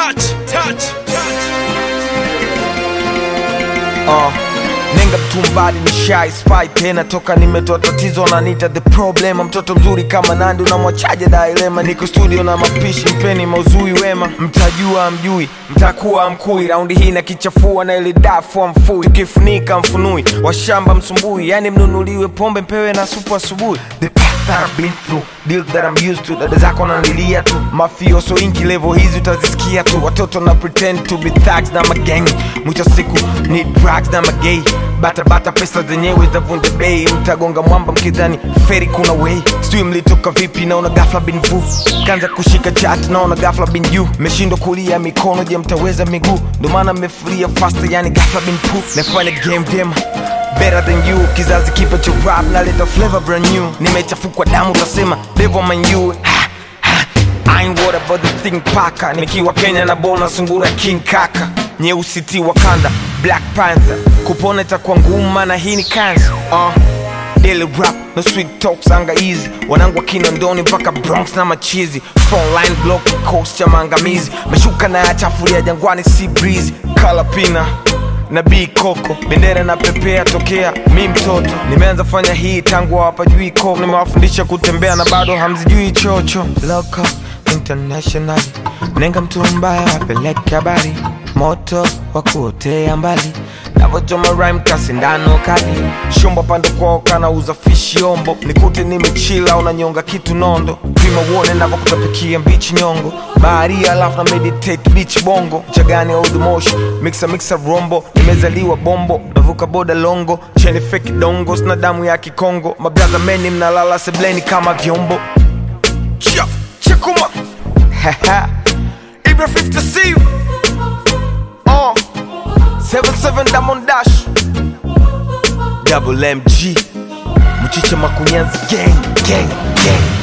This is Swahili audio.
Nenga mtumbali ni shy spy tena toka nimetoa tatizo na nita the problem. Mtoto mzuri kama Nandi unamwachaje dilema. Niko studio na mapishi mpeni mauzui wema. Mtajua mjui, mtakuwa mkui. Raundi hii na kichafua na ile dafu mfui. Tukifunika mfunui, washamba msumbui. Yani mnunuliwe pombe mpewe na supu asubuhi. The path that I've been through, deal that I'm used to. Dada zako nalilia tu, mafioso inki level hizi utazisikia tu. Watoto na pretend to be thugs na magang. Mwisho siku need drugs na magay. Bata pesa zenyewe zavunja bei. Mtagonga mwamba mkidhani feri kuna way. Sijui mlitoka vipi naona ghafla bin vu. Kanza kushika chat naona ghafla bin you. Meshindwa kulia mikono je mtaweza miguu. Ndo maana mmefuria faster yani ghafla bin poo. Nafanya game demo better than you. Kizazi kipa cha rap na leta flavor brand new. Nimechafukwa damu utasema devil man you. I ain't worried about the thing paka. Nikiwa Kenya na bona sungura King Kaka. Nyeusi ti Wakanda, Black Panther. Kupona itakuwa ngumu na hii ni cancer. Daily rap, no sweet talks anga easy. Wanangu wa Kinondoni mpaka Bronx na machizi. Frontline block, coast cha maangamizi. Meshuka na ya chafuria jangwani sea breeze. Kalapina na B Coco, bendera na pepea tokea mi mtoto. Nimeanza fanya hii tangu hawapajui ko. Nimewafundisha kutembea na bado hamzijui chocho. Local, international. Nenga mtu mbaya wapeleke habari. Moto wakuotea mbali. Navochoma rhyme kasindano kali. Shumba pande kwao kana uza fishi ombo. Nikute nimechila unanyonga kitu nondo. Prima uone navokutapikia mbichi nyongo. Bahari alafu na meditate beach bongo. Chagani old moshi, mixa rombo. Nimezaliwa bombo, navuka boda longo. Cheni fake dongo, sina damu ya Kikongo. Mabraza meni mnalala sebleni kama vyombo. Chekuma Ibra 50 see you 77 Diamond Dash Double MG Mchicha Makunyanzi gang